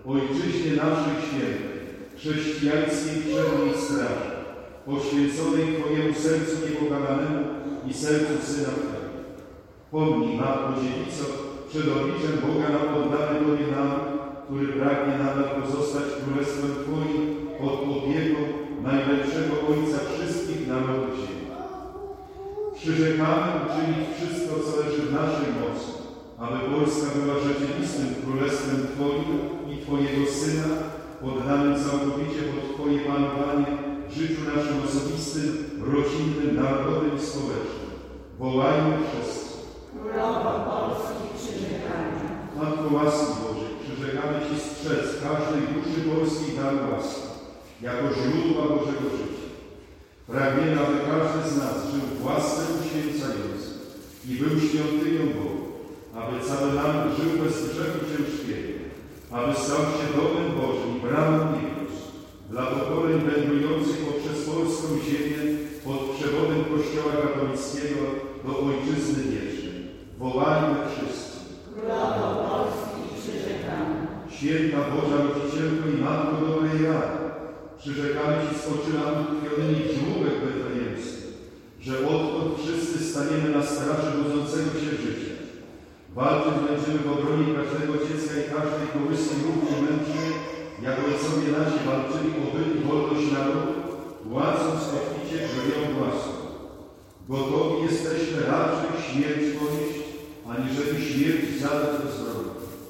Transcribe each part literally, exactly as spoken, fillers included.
Ojczyźnie naszej świętej, chrześcijańskiej przedniej straży, poświęconej Twojemu sercu niepokalanemu i sercu Syna Twego. Pomnij, Matko Dziewico, przed obliczem Boga nam oddany Tobie nam, który pragnie nadal pozostać Królestwem Twoim pod opieką najlepszego Ojca wszystkich narodów ziemi. Przyrzekamy uczynić wszystko, co leży w naszej mocy, aby Polska była rzeczywistym Królestwem Twoim i Twojego Syna, poddanym całkowicie pod Twoje panowanie w życiu naszym osobistym, rodzinnym, narodowym i społecznym. Wołajmy wszyscy. Królowo Polski, przyrzekamy. Matko łaski Bożej, przyrzekamy Ci strzec każdej duszy polskiej dar łaski, jako źródła Bożego życia. Pragniemy, aby każdy z nas żył w łasce uświęcającej i był świątynią Boga, aby cały naród żył bez grzechu ciężkiego, aby stał się domem Bożym i bramą niebios dla pokoleń wędrujących poprzez polską ziemię pod przewodem Kościoła katolickiego do Ojczyzny wiecznej. Wołajmy wszyscy. Królowo Polski, przyrzekamy. Święta Boża Rodzicielko i Matko dobrej rady, przyrzekamy Ci z oczyma utkwionymi w żłóbek betlejemskich, że odtąd wszyscy staniemy na straży budzącego się życia. Walczyć będziemy w obronie każdego dziecka i każdej kołyski równie mężczyzn, jak ojcowie nasi walczyli o byt i wolność narodu, łacąc kotwicie krwią własną. Gotowi jesteśmy raczej śmierć ponieść, aniżeli śmierć zadać bezbronną.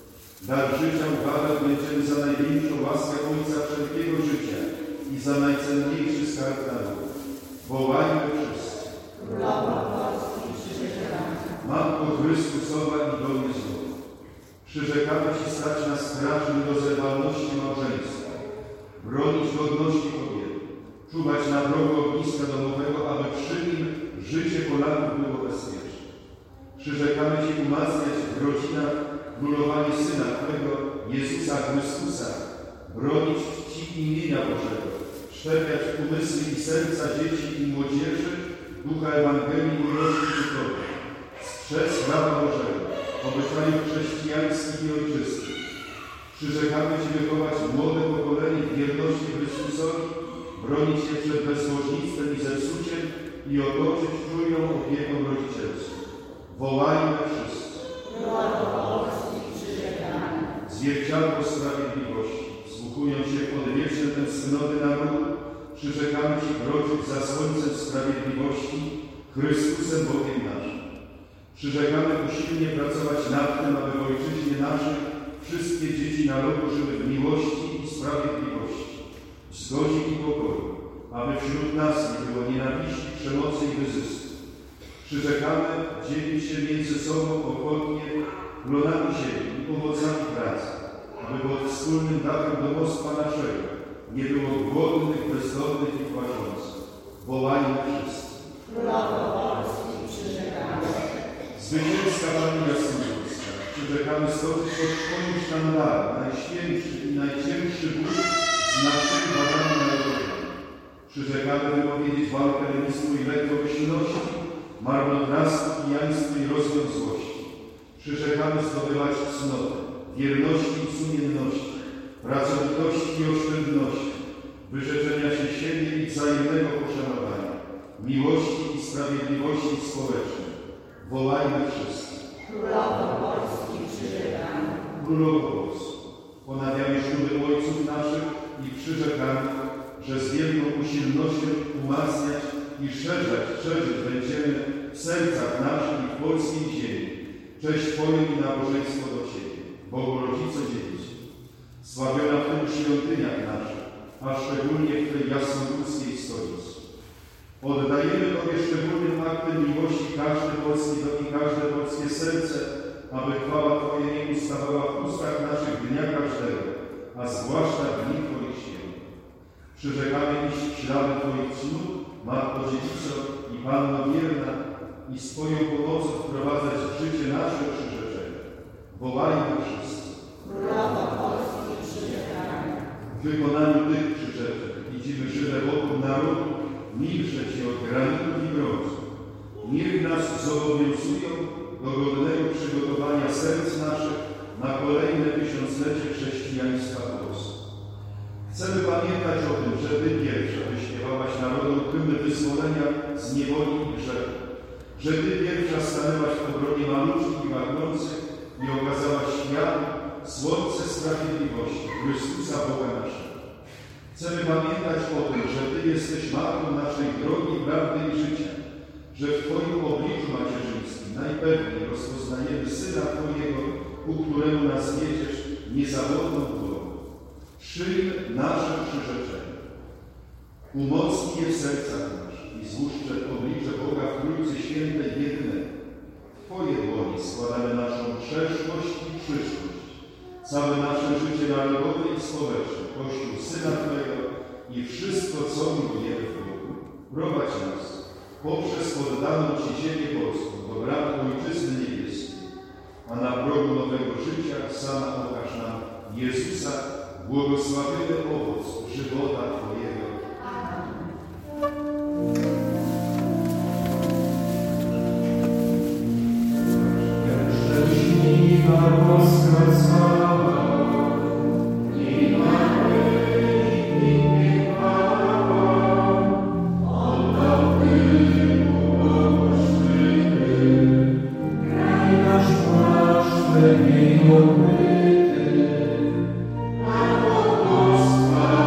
Dar życia uważać będziemy za największą łaskę Ojca wszelkiego życia i za najcenniejszy skarb narodu. Wołajmy wszyscy. Królowo Polski, przyrzekamy. Matko Chrystusowa i Dolny Złoty, przyrzekamy Ci stać na straży nierozerwalności małżeństwa, bronić godności kobiety, czuwać na progu ogniska domowego, aby przy nim życie Polaków było bezpieczne. Przyrzekamy Ci umacniać w rodzinach królowanie Syna Twego, Jezusa Chrystusa, bronić Ci imienia Bożego, szczepiać umysły i serca dzieci i młodzieży ducha Ewangelii miłości ku Tobie, strzec prawa Bożego, obyczajów chrześcijańskich i ojczystych. Przyrzekamy Ci wychować młode pokolenie w wierności Chrystusowi, bronić je przed bezbożnictwem i zepsuciem i otoczyć czujną opieką rodzicielską. Wołajmy wszyscy. Królowo Polski, przyrzekamy. Zwierciadło sprawiedliwości, wsłuchując się w odwieczne tęsknoty narodu, przyrzekamy Ci kroczyć za słońcem sprawiedliwości, Chrystusem Bogiem naszym. Przyrzekamy usilnie pracować nad tym, aby w ojczyźnie naszej wszystkie dzieci narodu żyły w miłości i sprawiedliwości, w zgodzie i pokoju, aby wśród nas nie było nienawiści, przemocy i wyzysku. Przyrzekamy dzielić się między sobą ochotnie plonami ziemi i owocami pracy, aby pod wspólnym dachem domostwa naszego nie było głodnych, bezdomnych i płaczących. Wołajmy wszyscy. Królowo Polski, przyrzekamy. Zwycięska Pani Jasnogórska, przyrzekamy stoczyć pod Twoim sztandarem najświętszy i najcięższy bój z naszymi wadami narodowymi. Przyrzekamy wypowiedzieć walkę lenistwu i lekkomyślności, marnotrawstwu, pijaństwu i rozwiązłości. Przyrzekamy zdobywać cnotę, wierności i sumienności, pracowitości i oszczędności, wyrzeczenia się siebie i wzajemnego poszanowania, miłości i sprawiedliwości społecznej. Wołajmy wszyscy. Królowo Polski, przyrzekamy. Królowo Polski, ponawiamy śluby ojców naszych i przyrzekamy, że z wielką usilnością umacniać i szerzać, szerzyć będziemy w sercach naszych i w polskiej ziemi cześć Twoją i nabożeństwo do Ciebie, Bogu Rodzico Dziewicy, sławiona w tych świątyniach naszych, a szczególnie w tej jasnogórskiej stolicy. Oddajemy Tobie szczególnym aktem miłości każdy polski dom i każde polskie serce, aby chwała Twoja nie ustawała w ustach naszych dnia każdego, a zwłaszcza w dni Twoich świętych. Przyrzekamy iść w ślady Twoich cnót, Matko Dziewico i Panno wierna, i z Twoją pomocą wprowadzać w życie nasze przyrzeczenia. Wołajmy wszyscy. Królowo Polski, przyrzekamy. W wykonaniu tych przyrzeczeń widzimy żywe wokół narodu, milczeć je od granitów i brązu. Niech nas zobowiązują do godnego przygotowania serc naszych na kolejne tysiąclecie chrześcijaństwa Polski. Chcemy pamiętać o tym, że Ty pierwsza wyśpiewałaś narodom hymny wyzwolenia z niewoli i grzechu, że Ty pierwsza stanęłaś w obronie maluczkich i marnących i okazałaś światu słońce sprawiedliwości, Chrystusa Boga naszego. Chcemy pamiętać o tym, że Ty jesteś matką naszej drogi, prawdy i życia, że w Twoim obliczu macierzyńskim najpewniej rozpoznajemy Syna Twojego, ku któremu nas wiedziesz niezawodną drogą. Przyjm nasze przyrzeczenie. Umocnij je w sercach naszych i złóż przed oblicze Boga w Trójcy Świętej jednej. W Twoje dłoni składamy naszą przeszłość i przyszłość, całe nasze życie narodowe i społeczne, Kościół Syna Twojego i wszystko, co miłujemy w Bogu. Prowadź nas poprzez poddaną Ci ziemię polską do bram Ojczyzny Niebieskiej, a na progu nowego życia sama okaż nam Jezusa, błogosławiony owoc żywota Twojego. Jak szczęśliwa boska sława, i mamy i chwała, oddał Tymu bożczyny, kraj nasz płaszczem jej okryty, a błogosław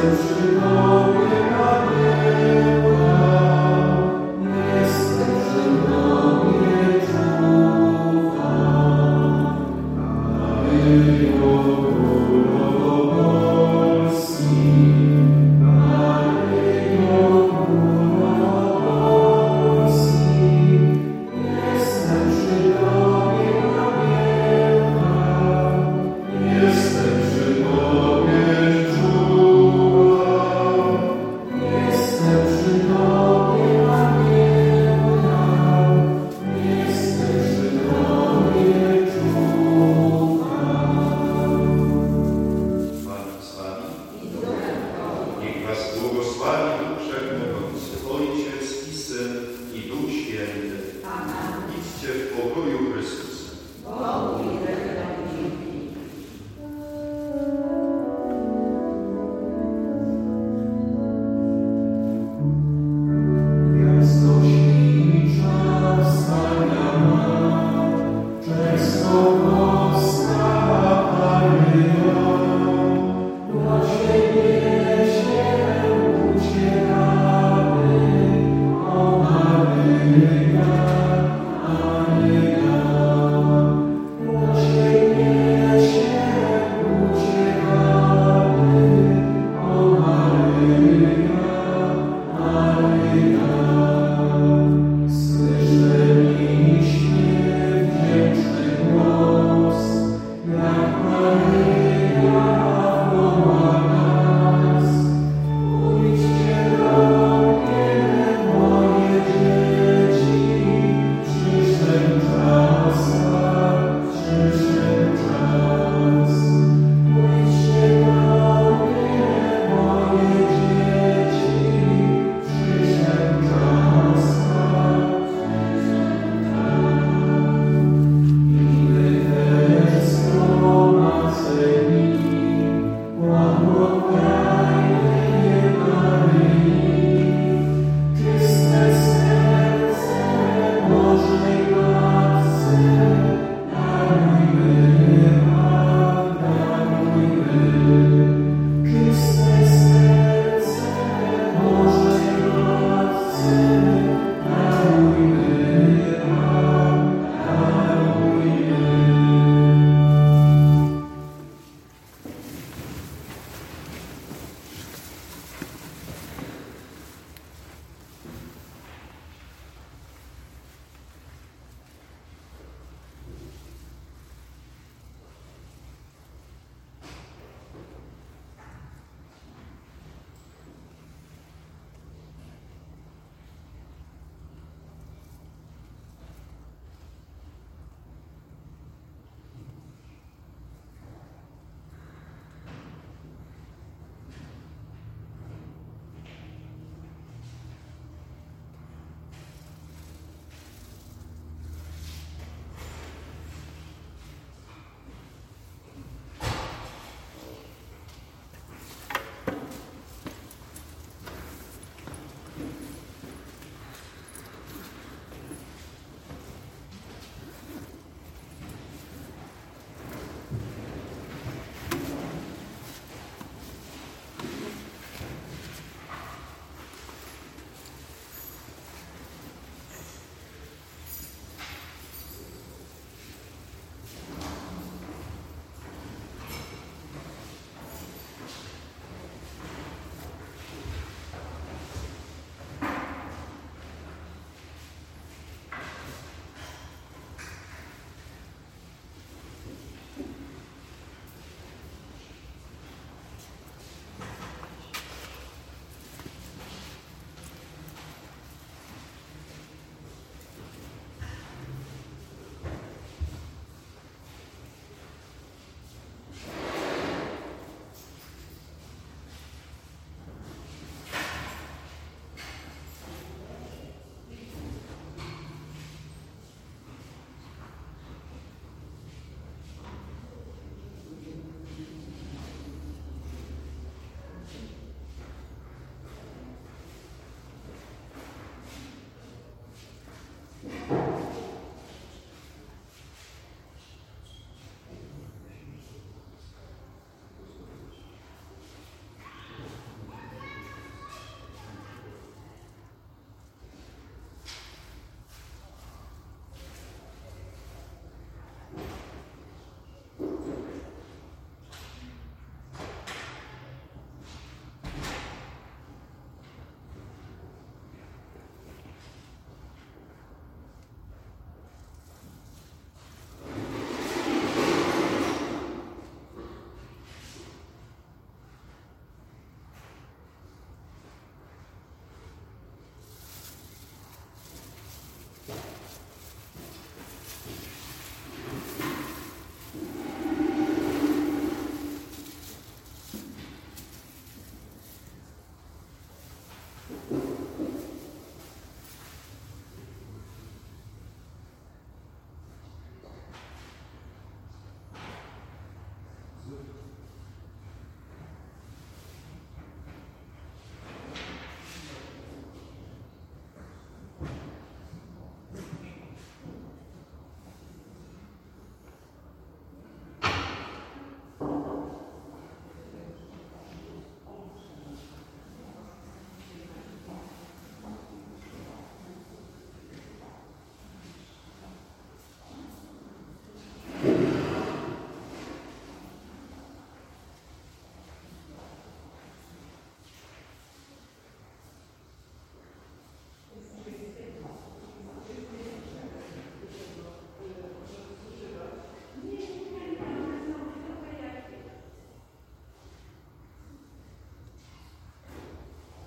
Idźcie w pokoju Chrystusa.